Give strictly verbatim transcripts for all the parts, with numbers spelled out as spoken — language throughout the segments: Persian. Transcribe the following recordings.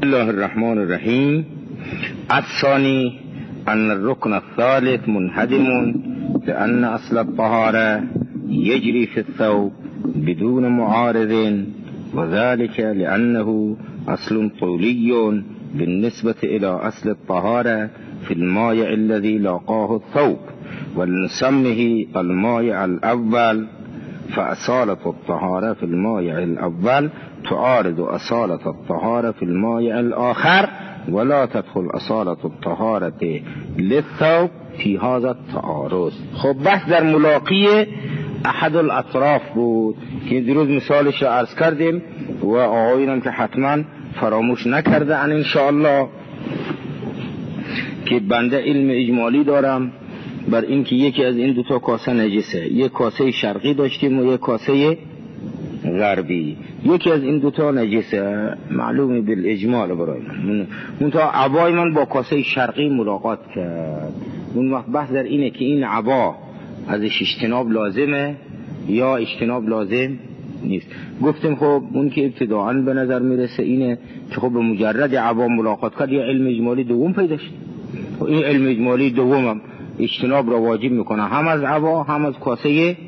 الله الرحمن الرحیم. الثانی ان الركن الثالث منهدم لأن اصل الطهارة يجري في الثوب بدون معارض وذلك لأنه اصل طولي بالنسبة إلى اصل الطهارة في المائع الذي لاقاه الثوب، ولنسمه المائع الأول، فأصالة الطهارة في المائع الأول تعارض أصالة الطهارة في المائع الآخر، ولا تدخل أصالة الطهارة للثوب في هذا التعارض. خب بحث در ملاقی احد الاطراف بود که دیروز مثالش رو عرض کردیم و آقایونم که حتما فراموش نکرده ان انشاءالله که بنده علم اجمالی دارم بر اینکه یکی از این دوتا کاسه نجسه. یک کاسه شرقی داشتیم و یک کاسه غربی. یکی از این دوتا نجسه معلومه بالاجمال برای من. منتها عبای من با کاسه شرقی ملاقات کرد. اون وقت بحث در اینه که این عبا ازش اجتناب لازمه یا اجتناب لازم نیست. گفتیم خب اون که ابتداعاً به نظر میرسه اینه که خب به مجرد عبا ملاقات کرد یا علم اجمالی دوم پیدا شد. این علم اجمالی دومم اجتناب را واجب میکنه هم از عبا هم از کاسه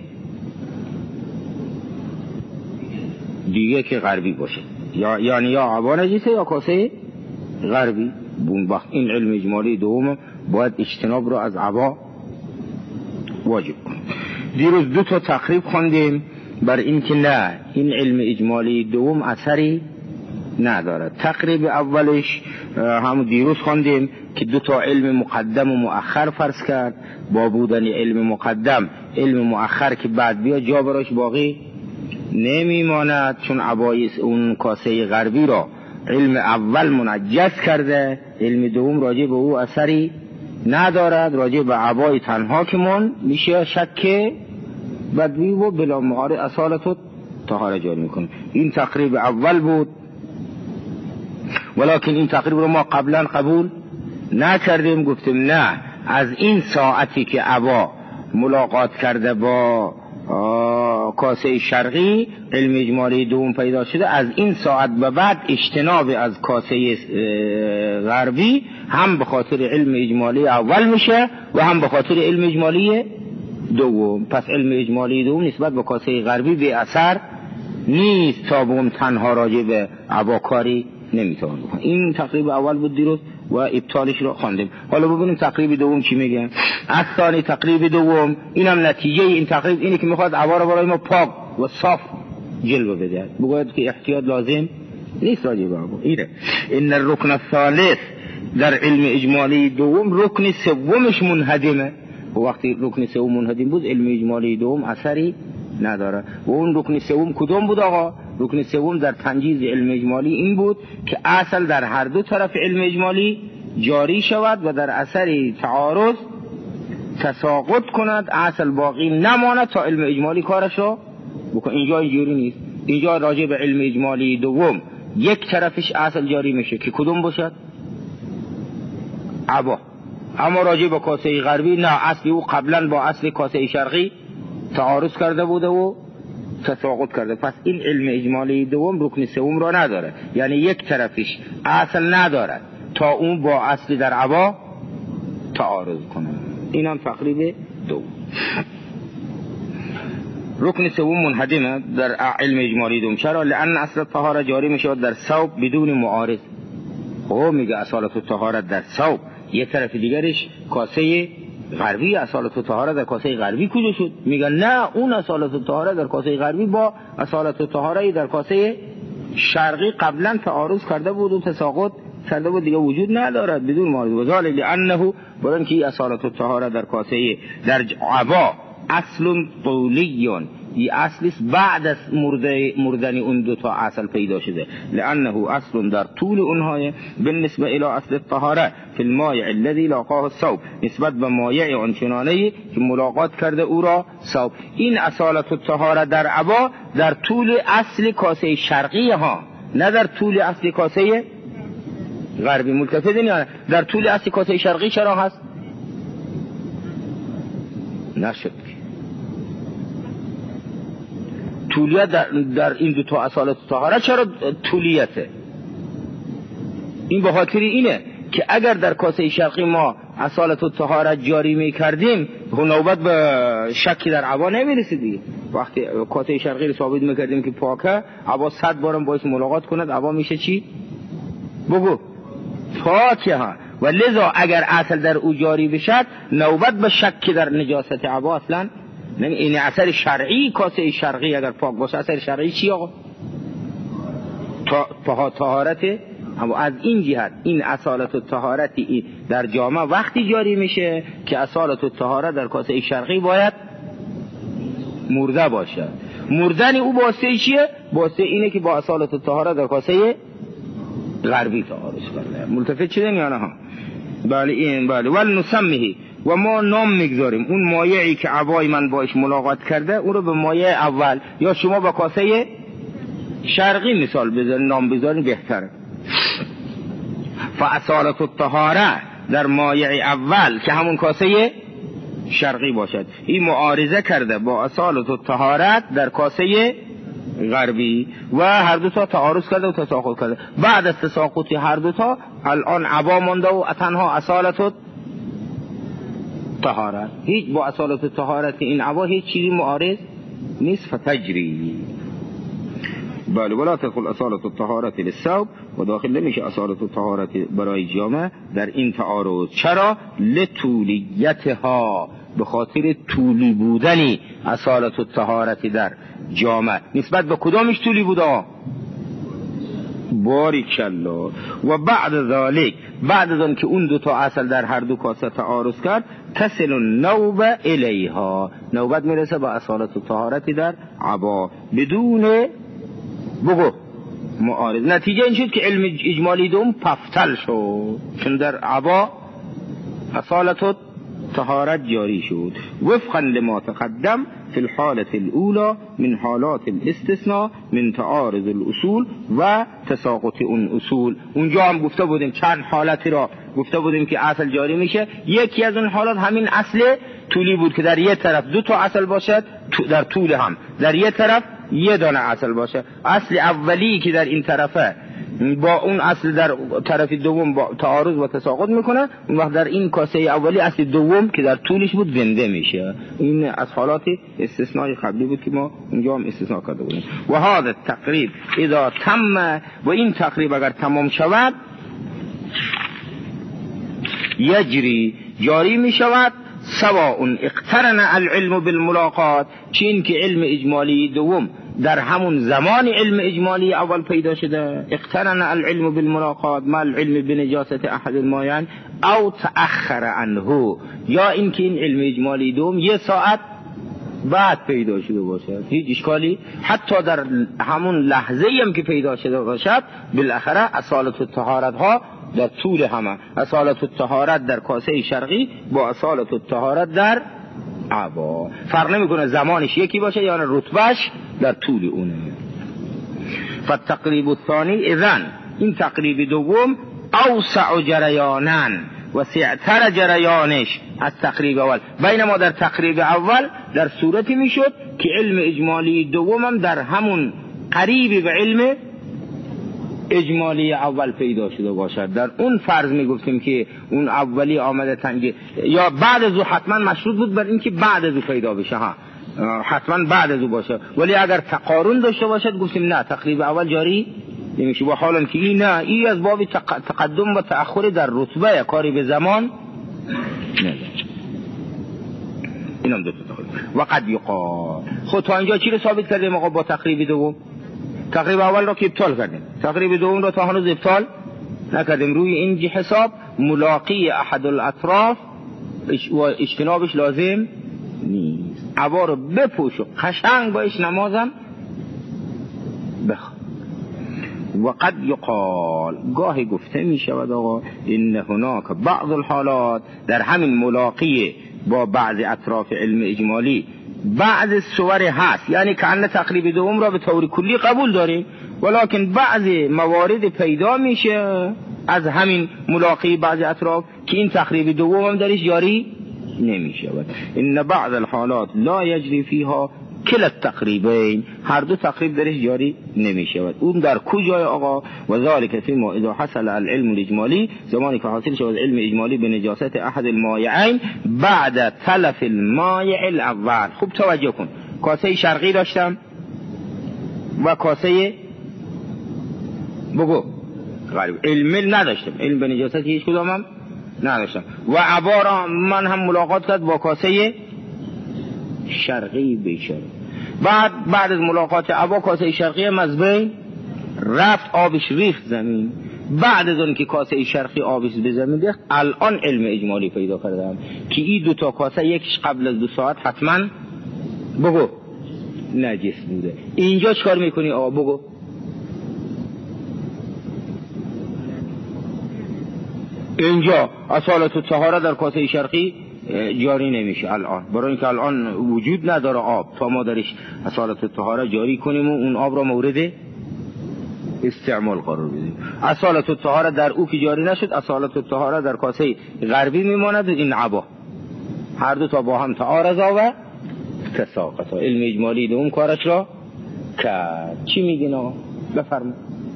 دیگه که غربی باشه، یا یعنی یا عبا نجسه یا کاسه غربی. اون وقت این علم اجمالی دوم باید اجتناب را از عبا واجب کنه. دیروز دو تا تقریب خوندیم بر این که نه، این علم اجمالی دوم اثری نداره. تقریب اولش هم دیروز خوندیم که دو تا علم مقدم و مؤخر فرض کرد. با بودن علم مقدم علم مؤخر که بعد بیا جا براش باقی نمیماند، چون عبایس اون کاسه غربی را علم اول منجس کرده، علم دوم راجع به او اثری ندارد. راجع به عبای تنها که من میشه شک بدوی و بلا معارض اصالت طهاره جاری میکنه. این تقریب اول بود، ولیکن این تقریب رو ما قبلا قبول نکردیم. گفتیم نه، از این ساعتی که عبا ملاقات کرده با کاسه شرقی علم اجمالی دوم پیدا شده، از این ساعت به بعد اجتناب از کاسه غربی هم به خاطر علم اجمالی اول میشه و هم به خاطر علم اجمالی دوم. پس علم اجمالی دوم نسبت به کاسه غربی به اثر نیست تا بوم تنها راجع به عبا کاری نمیتونه بکنه. این تقریب اول بود دیروز و ابطالش رو خواندیم. حالا ببینیم تقریب دوم چی میگه. اصلا تقریب دوم اینم نتیجه این تقریب اینه که میخواد عبا رو برای ما پاک و صاف جلوه بده. بگوید که احتیاط لازم نیست راجع به عبا. اینه ان الرکن الثالث در علم اجمالی دوم رکن سومش منهدمه. و وقتی رکن سوم منهدم بود علم اجمالی دوم اثری نداره. و اون رکن سوم کدوم بود آقا؟ رکن سوم در تنجیز علم اجمالی این بود که اصل در هر دو طرف علم اجمالی جاری شود و در اثر تعارض تساقط کند، اصل باقی نماند تا علم اجمالی کارشو بکن. اینجا اینجوری نیست. اینجا راجع به علم اجمالی دوم یک طرفش اصل جاری میشه که کدوم باشد؟ عبا. اما راجع به کاسه غربی نه، اصلی او قبلا با اصل کاسه شرقی تعارض کرده بوده و تساقط کرده. پس این علم اجمالی دوم رکن سوم را نداره، یعنی یک طرفش اصل ندارد تا اون با اصل در عبا تعارض کنه. این هم تقریب دوم. رکن سوم منهدمه در علم اجمالی دوم. چرا؟ لأن اصل طهاره جاری میشه در ثوب بدون معارض. خب میگه اصالت طهارت در ثوب، یه طرف دیگرش کاسه غربی. اصالت طهاره در کاسه غربی کجا شد؟ میگن نه، اون اصالت طهاره در کاسه غربی با اصالت طهاره در کاسه شرقی قبلا تعارض کرده بود و تساقط کرده بود، دیگه وجود ندارد بدون معارض. وذالک لانه برن که اصالت طهاره در کاسه در عبا اصل طولی، این اصلی بعد از مردن اون دو تا اصل پیدا شده. لانه اصل در طول اونهای بالنسبه الى اصل الطهاره فی المائع الذی لاقاه الثوب، نسبت به مایع آنچنانه که ملاقات کرده او را ثوب. این اصالت الطهاره در عبا در طول اصل کاسه شرقی ها، نه در طول اصل کاسه غربی. ملتفتین یا در طول اصل کاسه شرقی چرا هست؟ نشد. طولیت در, در این دو تا اصالت طهاره چرا طولیته؟ این به خاطر اینه که اگر در کاسه شرقی ما اصالت و طهارت جاری می کردیم نوبت به شکی در عبا نمیرسیدی. وقتی کاسه شرقی رو ثابت میکردیم که پاکه، عبا صد بارم باعث ملاقات کند، عبا میشه چی؟ بگو پاکه ها. و لذا اگر اصل در او جاری بشد نوبت به شک در نجاست عبا اصلا نمی. این اثر شرعی کاسه شرقی اگر پاک باشه اثر شرعی چی آقا؟ تا طهارت. اما از این جهت این اصالت و طهارتی در جامعه وقتی جاری میشه که اصالت و طهارت در کاسه شرقی باید مرده باشه. مردن او واسطه چیه؟ واسطه اینه که با اصالت و طهارت در کاسه غربی تعارض کرده. ملتفت شدن یا نه؟ بله این بله. ول نسمه، و ما نام میگذاریم اون مایعی که عبای من باش ملاقات کرده اون رو به مایع اول، یا شما با کاسه شرقی مثال بذارین نام بذارین بهتره. فاصالت الطهاره در مایع اول که همون کاسه شرقی باشد، این معارضه کرده با اصالت الطهارت در کاسه غربی و هر دو تا تعارض کرده و تساقط کرده. بعد از تساقط هر دو تا الان عبا مونده و تنها اصالت الطهارت، هیچ با اصالت الطهارت این عبا هیچ چیزی معارض نیست. فتجری بله. ولا تدخل اصالت الطهارت للثوب، و داخل نمیشه اصالت الطهارت برای جامه در این تعارض. چرا؟ لطولیتها، به خاطر طولی بودنی اصالت الطهارت در جامه. نسبت به کدامش طولی بوده؟ باریکالله. و بعد ذالک، بعد از آن که اون دو تا اصل در هر دو کاسه تعارض کرد، تصل النوبه الیها، نوبت میرسه به اصالت الطهارت در عبا بدون بگو معارض. نتیجه این شد که علم اجمالی دوم پفتل شد، چون در عبا اصالت طهارت جاری شد. وفقا لما تقدم في الحالة الأولى من حالات الاستثناء من تعارض الاصول و تساقط اون اصول. اونجا هم گفته بودیم چند حالتی را گفته بودیم که اصل جاری میشه. یکی از اون حالات همین اصل طولی بود که در یک طرف دو تا اصل باشد، در طول هم در یک طرف یه دانه اصل باشه. اصل اولی که در این طرفه با اون اصل در طرف دوم با تعارض و تساقط میکنه، اون وقت در این کاسه اولی اصل دوم که در طولش بود زنده میشه. این از حالات استثنایی قبلی بود که ما اونجا هم استثناء کرده بودیم. و هذا التقریب اذا تم، و این تقریب اگر تمام شود، یجری جاری میشود، سواء اقترن العلم بالملاقات، چین که علم اجمالی دوم در همون زمان علم اجمالی اول پیدا شده، اقترن العلم بالملاقات ما العلم بنجاست احد المایعین، او تأخر عنه، یا اینکه این علم اجمالی دوم یه ساعت بعد پیدا شده باشد، هیچ اشکالی حتی در همون لحظه هم که پیدا شده باشد، بالاخره اصالت الطهارت ها در طول همه، اصالت الطهارت در کاسه شرقی با اصالت الطهارت در عبا فرق نمیکنه زمانش یکی باشه یا رتبهش در طول اونه. فالتقریب الثانی اذن، این تقریب دوم اوسع جریانن و سعتر جریانش از تقریب اول، بینما در تقریب اول در صورتی میشد که علم اجمالی دوم هم در همون قریب به علم اجمالی اول پیدا شده باشد. در اون فرض میگفتیم که اون اولی آمده تنگی یا بعد از او حتما مشروط بود بر این که بعد از او پیدا بشه، ها حتما بعد از او باشه، ولی اگر تقارن داشته باشد گفتیم نه تقریب اول جاری نمیشه. و حالا که این نه، این از باب تقدم و تأخر در رتبه کاری به زمان نه. اینم دو تا تقریب. و قد یقال، خود تا اینجا چی رو ثابت کردیم آقا با تقریب دوم؟ تقریب اول را که ابطال کردیم، تقریب دوم را تا هنوز ابطال نکردیم. روی این حساب ملاقی احد الاطراف و اجتنابش لازم نیست. عبا رو بپوش و قشنگ باش نمازم بخواه. و قد یقال، گاهی گفته می شود آقا این هناک بعض الحالات، در همین ملاقی با بعض اطراف علم اجمالی بعض صور هست، یعنی که ان تقریب دوم را به طور کلی قبول داریم، ولکن بعض موارد پیدا میشه از همین ملاقی بعض اطراف که این تقریب دوم هم درش جاری نمیشه. این بعض الحالات لا یجری فیها کل تقریبین، هر دو تقریب درش جاری نمی شود. اون در کجای آقا؟ و ذالک فی ما اذا حصل العلم الاجمالی، زمانی که حاصل شود علم اجمالی به نجاست احد المایعین بعد تلف المایع الاول. خوب توجه کن، کاسه شرقی داشتم و کاسه بگو غریب، علم نداشتم، علم به نجاست هیچ کدامم نداشتم و عبا را من هم ملاقات کرد با کاسه شرقی بیچاره. بعد بعد از ملاقات عبا کاسه شرقی هم از بین رفت، آبش ریخت زمین. بعد از اون که کاسه شرقی آبش به زمین ریخت، الان علم اجمالی پیدا کردم که این دو تا کاسه یکیش قبل از دو ساعت حتما بگو نجس بوده. اینجا چکار میکنی آقا؟ بگو. اینجا اصالت الطهاره در کاسه شرقی جاری نمیشه الان، برای اینکه الان وجود نداره آب تا ما درش اصالت الطهاره جاری کنیم و اون آب را مورد استعمال قرار بدیم. اصالت الطهاره در او که جاری نشد، اصالت الطهاره در کاسه غربی میماند و این عبا هر دو تا با هم تعارضا و تساقطا. علم اجمالی دوم کارش را کرد. چی میگین آقا؟ بفرمایید.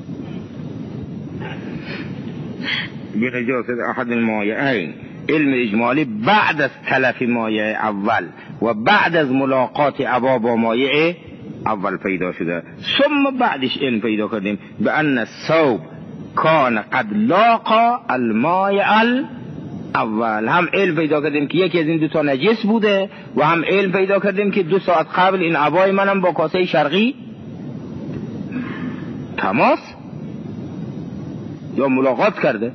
بنجاست احد المایعین، علم اجمالی بعد از تلف مایع اول و بعد از ملاقات عبا با مایع اول پیدا شده. ثم بعدش علم پیدا کردیم به ان الثوب کان قد لاقا المایع اول. هم علم پیدا کردیم که یکی از این دو تا نجس بوده و هم علم پیدا کردیم که دو ساعت قبل این عبای منم با کاسه شرقی تماس یا ملاقات کرده.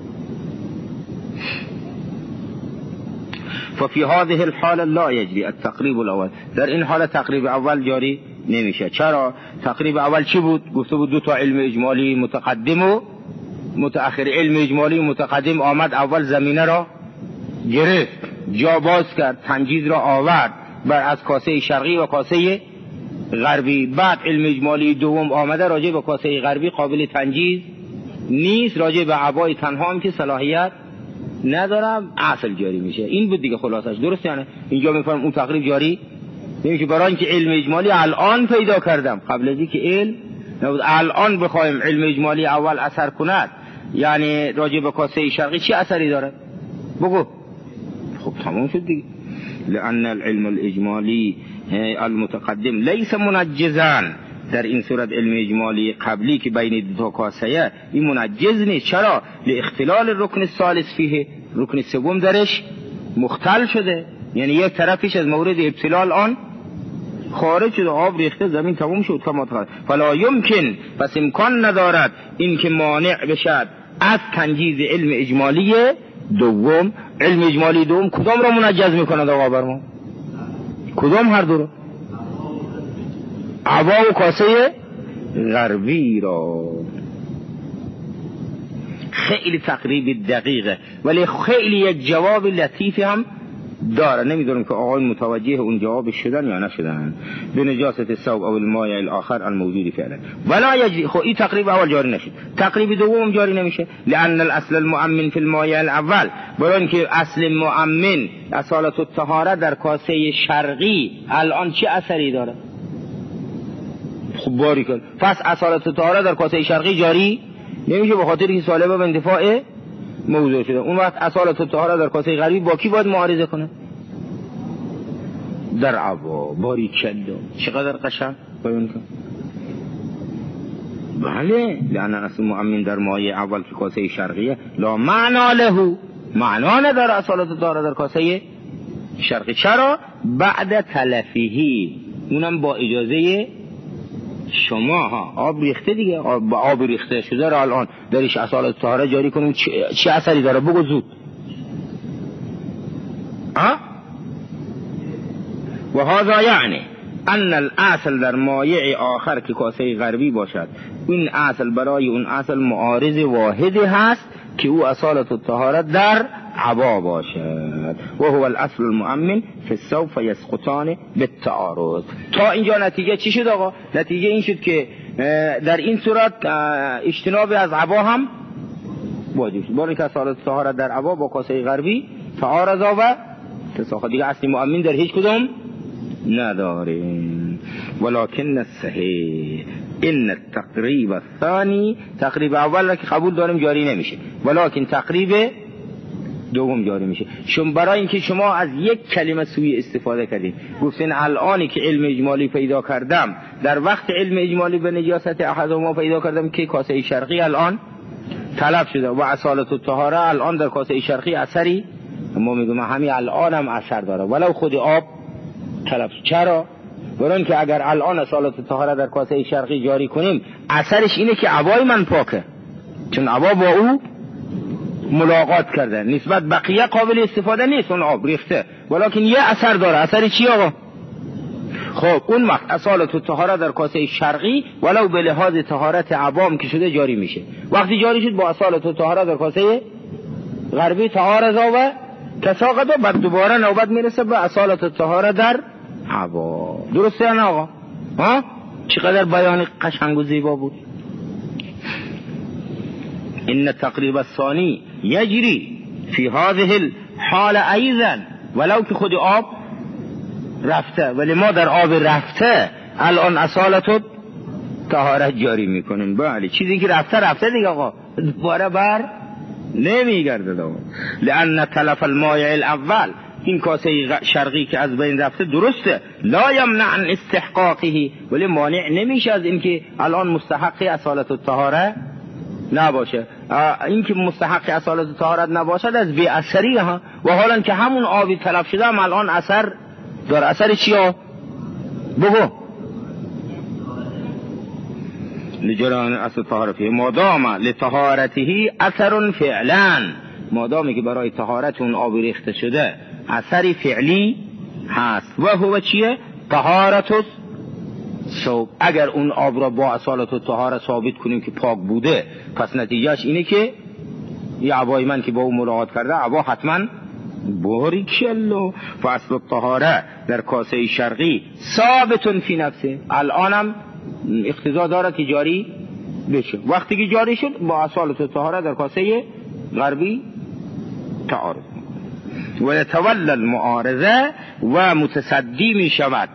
ففي هذه الحالة لا يجري التقريب الاول، در این حالت تقریب اول جاری نمیشه. چرا؟ تقریب اول چی بود؟ گفته بود دو تا علم اجمالی متقدم و متأخر. علم اجمالی متقدم آمد اول زمینه را گرفت، جا باز کرد، تنجیز را آورد بر از کاسه شرقی و کاسه غربی. بعد علم اجمالی دوم آمده راجع به کاسه غربی قابل تنجیز نیست، راجع به عبای تنها هم که صلاحیت ندارم، اصل جاری میشه. این بود دیگه خلاصش. درست یعنی اینجا میفهمم اون تقریب جاری نمیشه، برای اینکه علم اجمالی الان پیدا کردم، قبل از اینکه علم نبود. الان بخوایم علم اجمالی اول اثر کند، یعنی راجع به کاسه شرقی چی اثری داره؟ بگو. خب تمام شد دیگه. لان العلم الاجمالی المتقدم لیس منجزا، در این صورت علم اجمالی قبلی که بین دو تا کاسه این منجز نیست. چرا؟ لاختلال الرکن الثالث فیه، رکن سوم درش مختل شده، یعنی یک طرفش از مورد ابتلال آن خارج شده، آب ریخته زمین، تموم شد. کما فلا یمکن، پس امکان ندارد این که مانع بشد از تنجیز علم اجمالی دوم. علم اجمالی دوم کدام را منجز میکند آقا بر ما؟ کدام؟ هر دو را، عبا و کاسه غربی را. خیلی تقریب دقیقه ولی خیلی یک جواب لطیفی هم داره. نمیدونم که آقایون متوجه اون جواب شدن یا نشدن. به نجاست الثوب او المایع الاخر الموجود فعلا ولا یجری. خب این تقریب اول جاری نشد، تقریب دوم جاری نمیشه. لان الاصل المؤمن فی المایع الاول، برای اینکه اصل مؤمن اصالت الطهاره در کاسه شرقی الان چه اثری داره؟ خب باری کن. پس اصالت الطهاره در کاسه شرقی جاری نمیشه، به خاطر که سالبه به انتفاع موضوع شده. اون وقت اصالت الطهاره در کاسه غربی با کی باید معارضه کنه؟ در عبا. باری کلا چقدر قشنگ بیان کن. بله، لان اصل مؤمن در مایع اول که کاسه شرقیه لا معنا له، معنا نداره اصالت الطهاره در کاسه شرقی. چرا؟ بعد تلفیهی، اونم با اجازه شما ها. آب ریخته دیگه، آب با آب ریخته شده را الان درش اصالت طهاره جاری کنیم، چه اثری داره؟ بگو زود. ها؟ و هذا یعنی ان الاصل در مایع آخر که کاسه غربی باشد، این اصل برای اون اصل معارض واحدی هست که او اصالت الطهاره در عبا باشد و هو الاصل المؤمن فی الثوب فیسقطان بالتعارض. تا اینجا نتیجه چی شد آقا؟ نتیجه این شد که در این صورت اجتناب از عبا هم واجب شد، برای که اصالت الطهاره در عبا با کاسه غربی تعارض و تساقط. دیگه اصل مؤمن در هیچ کدوم نداریم. ولكن الصحیح ان التقریب الثانی، تقریب اول را که قبول داریم جاری نمیشه، ولکن تقریب دوم جاری میشه. شما برای اینکه شما از یک کلمه سوی استفاده کردید، گفتین الانی که علم اجمالی پیدا کردم، در وقت علم اجمالی به نجاست احدهما پیدا کردم که کاسه شرقی الان طلب شده و اصالت الطهاره الان در کاسه شرقی اثری، ما میگیم همین الان هم اثر داره ولو خود آب طلب شده. چرا؟ برای که اگر الان اصالت الطهاره در کاسه شرقی جاری کنیم اثرش اینه که عبای من پاکه، چون عبا با او ملاقات کرده، نسبت بقیه قابل استفاده نیست اون آب ریخته، ولیکن یه اثر داره. اثر چی آقا؟ خب اون وقت اصالت الطهاره در کاسه شرقی ولو به لحاظ طهارت عبام که شده جاری میشه. وقتی جاری شد با اصالت الطهاره در کاسه غربی تعارض و تساقط و بعد دوباره نوبت میرسه به اصالت الطهاره در عبا. درسته یا نه آقا؟ ها؟ چقدر بیان قشنگ و زیبا بود. ان تقریب الثانی یجری فی هذه الحال ایضا، ولو که خود آب رفته، ولی ما در آب رفته الان اصالت طهارت جاری میکنیم. بله چیزی که رفته رفته دیگه آقا، دوباره بر نمیگرده دوباره. لان تلف المایع الاول، این کاسه شرقی که از بین رفته درسته، لا یمنع عن استحقاقه، ولی مانع نمیشه از اینکه الان مستحق اصالت الطهاره نباشه. این که مستحق اصالت طهارت نباشد از بی اثری ها، و حالا که همون آبی تلف شده هم الان اثر داره. اثر چی ها؟ بگو. لجران اصل طهارته مادام لطهارته اثر فعلا، مادامی که برای طهارت اون آب ریخته شده اثری فعلی هست، و هو چیه؟ طهارت ثوب. اگر اون آب را با اصالت و طهارت ثابت کنیم که پاک بوده، پس نتیجهش اینه که یه عبای من که با اون ملاقات کرده عبا حتما باریکالله. فاصل الطهاره در کاسه شرقی ثابت فی نفسه، الانم اقتضا داره که جاری بشه. وقتی که جاری شد با اصالت و طهاره در کاسه غربی تعارض و یتولى المعارضه و متصدی می شود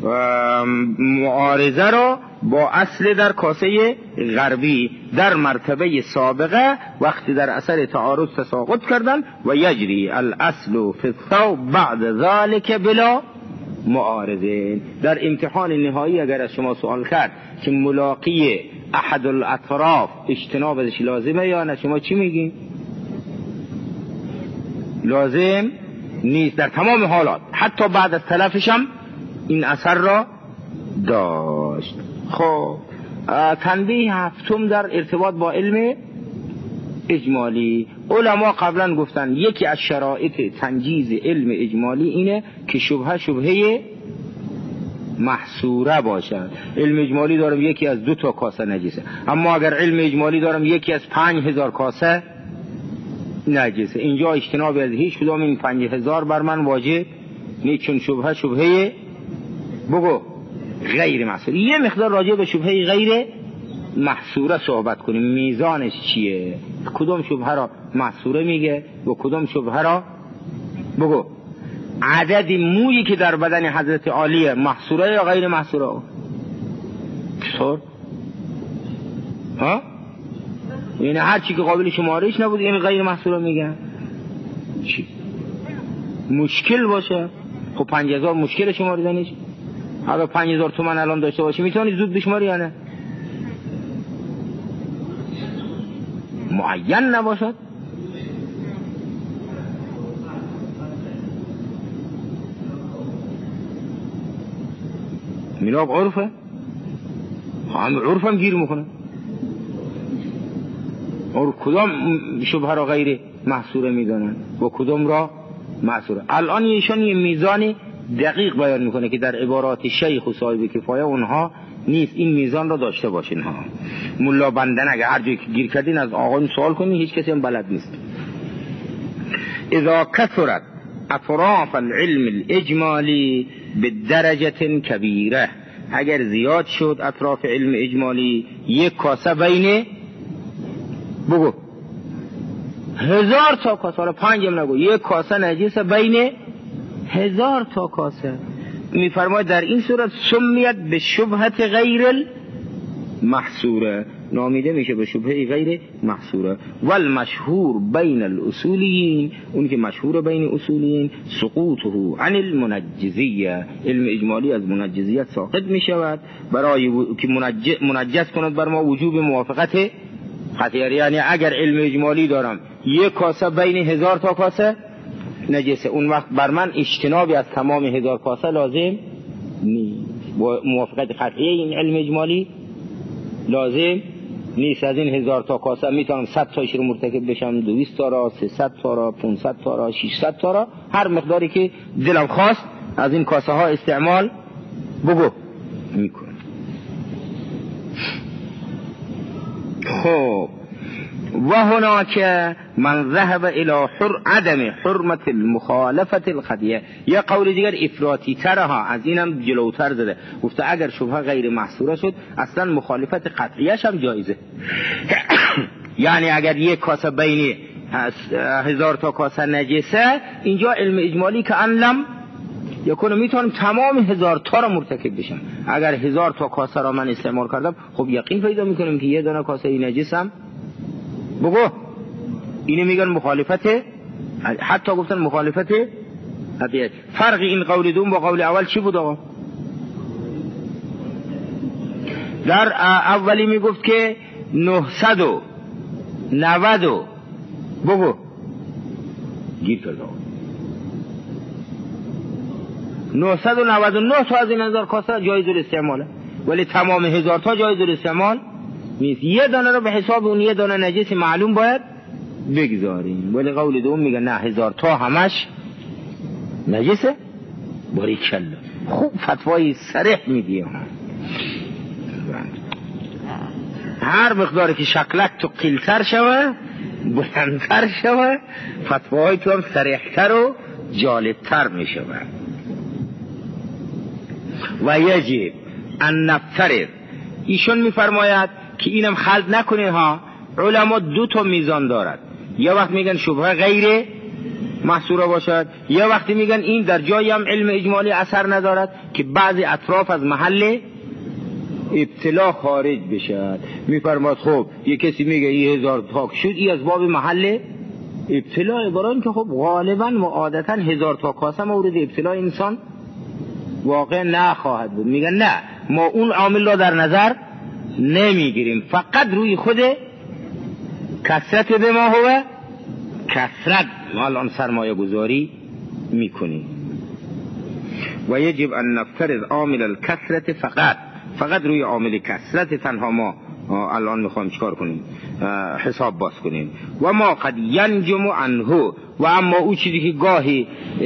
معارضه را با اصل در کاسه غربی در مرتبه سابقه وقتی در اثر تعارض تساقط کردن، و یجری الاصل فی الثوب بعد ذلك بلا معارضه. در امتحان نهایی اگر از شما سوال کرد که ملاقی احد الاطراف اجتناب ازش لازمه یا نه، شما چی میگین؟ لازم نیست در تمام حالات، حتی بعد از تلفش هم این اثر را داشت. خب تنبیه هفتم در ارتباط با علم اجمالی. علما قبلا گفتن یکی از شرایط تنجیز علم اجمالی اینه که شبهه شبهه محصوره باشد. علم اجمالی دارم یکی از دو تا کاسه نجیسه، اما اگر علم اجمالی دارم یکی از پنج هزار کاسه نجیسه، اینجا اجتناب از هیچ کدام این پنج هزار بر من واجب نیست، چون شبهه شبهه بگو غیر محصوره. یه مقدار راجع به شبهه غیر محصوره صحبت کنیم، میزانش چیه، کدوم شبهه را محصوره میگه و کدوم شبهه را بگو. عدد مویی که در بدن حضرت عالیه محصوره یا غیر محصوره؟ چطور؟ ها؟ یعنی هر چی که قابل شمارش نبود این غیر محصوره میگن؟ چی؟ مشکل باشه؟ خب پنج هزار مشکل شماریدنش؟ اگه پنج هزار تومن الان داشته باشی میتونی زود بشماری یا نه؟ معین نباشد؟ ملاب عرفه؟ هم عرف هم گیر میکنه. اور کدام شبهه را غیر محصوره میدانن و کدام را محصوره. الان ایشان یه میزان دقیق بیان میکنه که در عبارات شیخ و صاحب کفایه اونها نیست. این میزان را داشته باشین ها. ملا بندن اگر هر جایی که گیر کردین از آقایون سوال کنین، هیچ کسی هم بلد نیست. اذا کثرت اطراف العلم الاجمالی بدرجه کبیره، اگر زیاد شد اطراف علم اجمالی یک کاسه بین بگو هزار تا کاسه، را پنجم نگو، یک کاسه نجیسه بین هزار تا کاسه، میفرماید در این صورت سمیت به شبهت غیر المحصوره، نامیده میشه به شبهه غیر محصوره. والمشهور بین الاصولیین، اون که مشهور بین اصولیین، سقوطه عن المنجزیه، علم اجمالی از منجزیت ساقط میشود برای که منجز کند بر ما وجوب موافقت قطعی. یعنی اگر علم اجمالی دارم یک کاسه بین هزار تا کاسه نجسه، اون وقت بر من اجتنابی از تمام هزار کاسه لازم نیست. با موافقت قطعی این علم اجمالی لازم نیست. از این هزار تا کاسه میتونم صد تاش رو مرتکب بشم، دویست تا را، سیصد تا را، پانصد تا را، ششصد تا را، هر مقداری که دلم خواست از این کاسه ها استعمال بگو میکنم. خب و هناک من ذهب الى حر عدم حرمت المخالفت القطعیه، یا قول دیگر افراطی ترها، از اینم جلوتر زده، گفته اگر شبهه غیر محصوره شد اصلا مخالفت قطعیش هم جایزه. یعنی اگر یک کاسه بین هزار تا کاسه نجسه، اینجا علم اجمالی که انلم یکونه میتونم تمام هزار تا را مرتکب بشم. اگر هزار تا کاسه را من استعمال کردم، خب یقین پیدا میکنم که یه دانه کاسه نجسم بگو، اینو میگن مخالفت، حتی گفتن مخالفت قطعیه. فرق این قول دوم با قول اول چی بود آقا؟ در اولی میگفت که نهصد و نود و بگو گیر کرد آقا، نهصد و نود و نه تا از این هزار کاسه جایز الاستعماله، ولی تمام هزار تا جایز الاستعمال نیست. یه دانه رو به حساب اون یه دانه نجس معلوم باید بگذاریم. ولی قول دوم میگه نه، هزار تا همش نجسه. باریکلا، خوب فتوای صریح میدی. هر مقداری که شکلک تو قیلتر شوه، بلندتر شوه، فتواهای تو هم صریحتر و جالبتر میشوه. و یجب ان نفترض، ایشون میفرماید که اینم خلط نکنه ها، علما دو تا میزان دارد. یه وقت میگن شبهه غیر محصوره باشد، یه وقتی میگن این در جایی هم علم اجمالی اثر ندارد که بعضی اطراف از محل ابتلا خارج بشد. میفرماید خب یه کسی میگه یه هزار تاک شد، این از باب محل ابتلا، برای اینکه خب غالبا و عادتا هزار تا کاسه مورد ابتلا انسان واقع نخواهد بود. میگن نه، ما اون عامل را در نظر نمیگیریم، فقط روی خود کثرت به ما هو کثرت ما الان سرمایه گذاری میکنیم. و یجب ان نفترض عامل الکثرت فقط، فقط روی عامل کثرت تنها ما الان میخوایم چکار کنیم؟ حساب باز کنیم. و ما قد ینجم عنه، و اما او چیزی که گاهی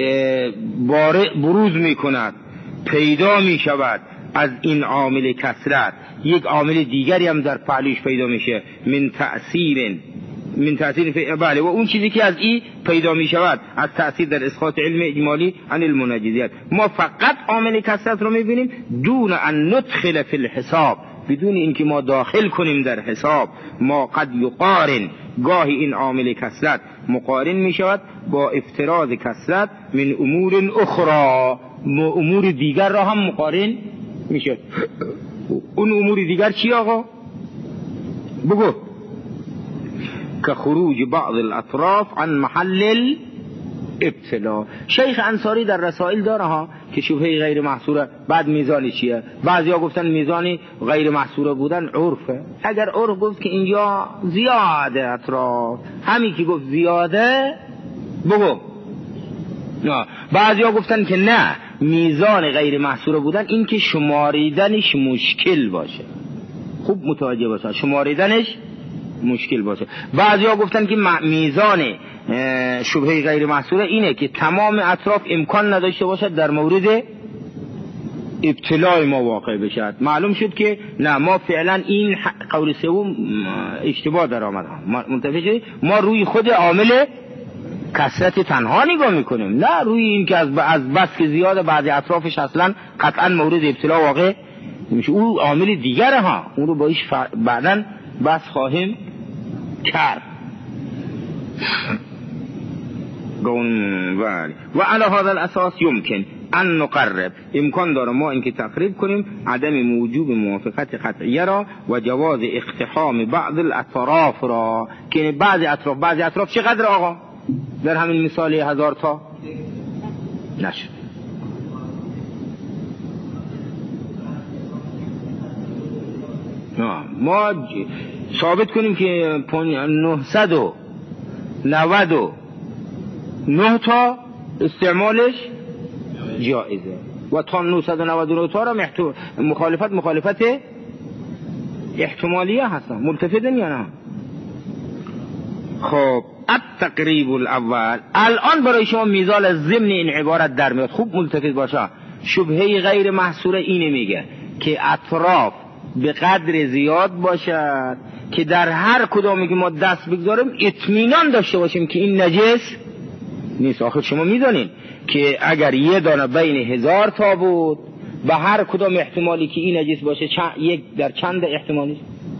بروز میکند، پیدا میشود از این عامل کثرت، یک عامل دیگری هم در فعلش پیدا میشه، من تأثیر من تأثیر بله، و اون چیزی که از این پیدا میشود از تأثیر در اسقاط علم اجمالی عن المنجزیت. ما فقط عامل کثرت رو میبینیم دون ان ندخل فی الحساب، بدون اینکه ما داخل کنیم در حساب. ما قد یقارن، گاهی این عامل کثرت مقارن میشود با افتراض کثرت من امور اخرى، امور دیگر را هم مقارن میشه. اون امور دیگر چی آقا؟ بگو. که خروج بعض الاطراف عن محل ابتلا. شیخ انصاری در رسائل داره ها که شبهه غیر محصوره. بعد میزانی چیه؟ بعضیا گفتن میزانی غیر محصوره بودن عرفه. اگر عرف گفت که اینجا زیاده اطراف، همین که گفت زیاده بگو. نه، بعضیا گفتن که نه، میزان غیر محصوره بودن این که شماریدنش مشکل باشه. خوب متوجه باشه، شماریدنش مشکل باشه. بعضیا گفتن که میزان شبهه غیر محصوره اینه که تمام اطراف امکان نداشته باشد در مورد ابتلای ما واقع بشد. معلوم شد که نه، ما فعلا این قول سوم اشتباه در آمد. منتفع شد. ما روی خود عامل کثرت تنها نگاه میکنیم، نه روی این که از از بس که زیاده بعضی اطرافش اصلا قطعا مورد ابتلا واقع میشه. اون عامل دیگره ها، اون رو باش بعداً بس خواهیم کرد. و على هذا الاساس يمكن ان نقرب، امکان داره ما اینکه تقریب کنیم عدم موجوب موافقت قطعیه را و جواز اقتحام بعض الاطراف را، که بعضی اطراف بعضی اطراف چقدر آقا در همین مثال هزار تا نشد. ما ثابت کنیم که نهصد و نود و نه تا استعمالش جائزه و تا نهصد و نود و نه تا را مخالفت مخالفت احتمالیه هستن. ملتفتن یا نه؟ خب التقریب الاول، الان برای شما میزان ضمن این عبارت در میاد. خوب ملتفت باشه. شبهه غیر محصوره اینه میگه که اطراف به قدر زیاد باشد که در هر کدامی که ما دست بگذاریم اطمینان داشته باشیم که این نجس نیست. آخر شما میدونین که اگر یه دانه بین هزار تا بود، به هر کدام احتمالی که این نجس باشه چند، یک در چند احتمالی؟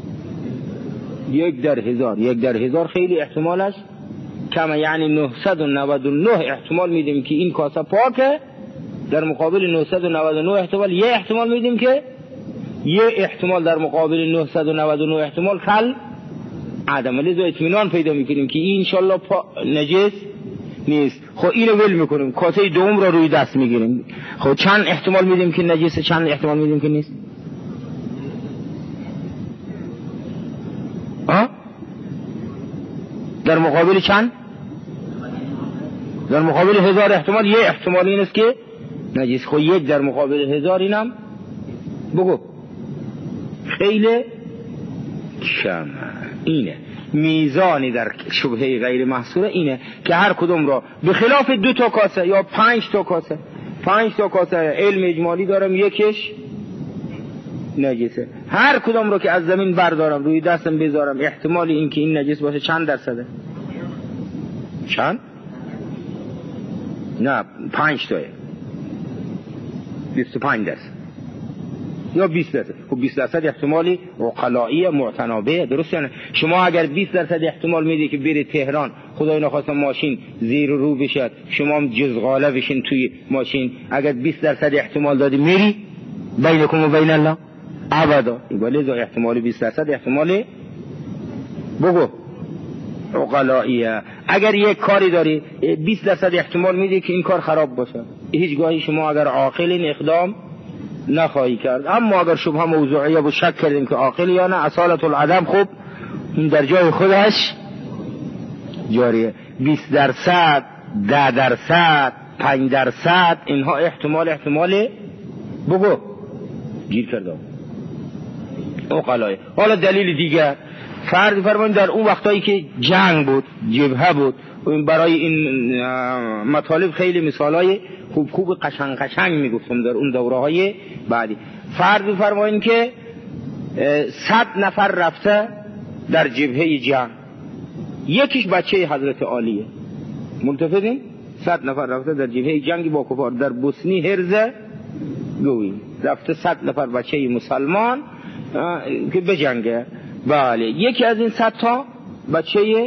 یک در هزار. یک در هزار خیلی احتمالش کمه، یعنی نهصد و نود و نه احتمال میدیم که این کاسه پاکه، در مقابل نهصد و نود و نه احتمال یه احتمال میدیم که یه احتمال در مقابل نهصد و نود و نه احتمال کل عدم. لذا اطمینان پیدا میکنیم که این انشالله نجس نیست. خب اینو ول میکنیم، کاسه دوم را روی دست میگیریم. خب چند احتمال میدیم که نجسه، چند احتمال میدیم که نیست؟ آه؟ در مقابل چند؟ در مقابل هزار احتمال یه احتمال این است که نجس. خب یک در مقابل هزار اینم بگو خیلی کم. اینه میزانی در شبهه غیر محصوره، اینه که هر کدوم را به خلاف دو تا کاسه یا پنج تا کاسه، پنج تا کاسه علم اجمالی دارم یکیش نجسه، هر کدوم رو که از زمین بردارم روی دستم بذارم احتمال این که این نجس باشه چند درصده؟ چند؟ نه پنج تایه، بیست و پنج درصد یا بیست درصد. خب بیست درصد احتمالی عقلایی معتنابه، درست یعنی شما اگر بیست درصد احتمال میدی که بری تهران خدای نخواسته ماشین زیر و رو بشد، شما هم جزغاله بشین توی ماشین، اگر بیست درصد احتمال دادی میری بینکم و بین الله ابدا، ولی ذا احتمال بیست درصد احتمال بگو عقلاییه. اگر یک کاری داری بیست درصد احتمال میدی که این کار خراب باشه، هیچگاهی شما اگر عاقلین اقدام نخواهی کرد. اما اگر شبه موضوعیه و شک کردیم که عاقل یا نه، اصالت العدم خب این در جای خودش جاریه. بیست درصد، ده درصد، پنج درصد، اینها احتمال احتمال بگو گیر کردم عقلایه. حالا دلیل دیگر فرض فرمایید در اون وقتایی که جنگ بود، جبهه بود، برای این مطالب خیلی مثالای خوب خوب قشنگ قشنگ میگفتم در اون دوره های بعدی. فرض فرمایید که صد نفر رفته در جبهه جنگ، یکیش بچه حضرت عالیه، ملتفتین؟ صد نفر رفته در جبهه جنگی با کفار در بوسنی هرزه گوی، رفته صد نفر بچه مسلمان که بجنگه. بله یکی از این صد تا بچه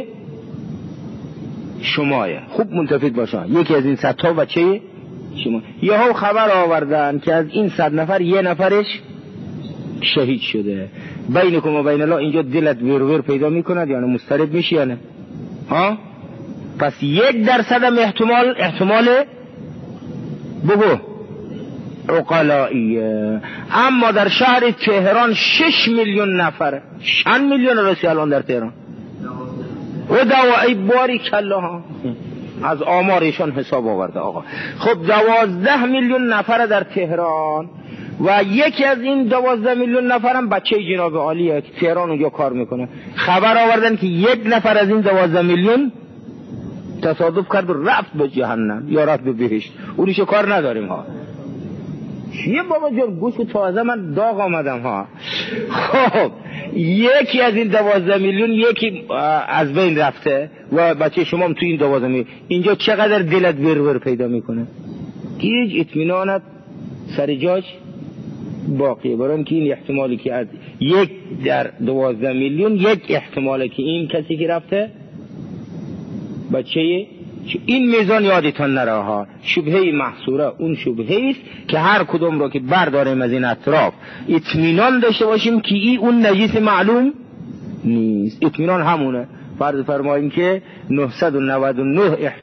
شمایه، خوب ملتفت باشن، یکی از این صد تا بچه شما. یهو خبر آوردن که از این صد نفر یه نفرش شهید شده. بینکم و بین الله اینجا دلت ورور پیدا میکند یا نه؟ مضطرب میشی یا نه؟ ها؟ پس یک درصد هم احتمال احتمال بگو عقلائیه. اما در شهر تهران شش میلیون نفر، چند میلیون رسی الان در تهران؟ و دوایی باری کلا ها از آمارشان حساب آورده آقا. خب دوازده میلیون نفر در تهران و یکی از این دوازده میلیون نفرم بچه جناب عالیه که تهران اونجا کار میکنه. خبر آوردن که یک نفر از این دوازده میلیون تصادف کرد و رفت به جهنم یا رفت به بهشت، اونیشو کار نداریم ها. چیه بابا جان گوش تازه من داغ آمدم ها. خب یکی از این دوازده میلیون یکی از بین رفته و بچه شما هم تو این دوازده میلیون، اینجا چقدر دلت ورور پیدا میکنه؟ هیچ اطمینانت سر جاش باقیه، برای که این احتمالی که از یک در دوازده میلیون یک احتمالی که این کسی که رفته بچه که این میزان یادتان نره ها. شبهه محصوره اون شبهه است که هر کدوم رو که برداریم از این اطراف اطمینان داشته باشیم که این اون نجیس معلوم نیست. اطمینان همونه. فرض فرماییم که نهصد و نود و نه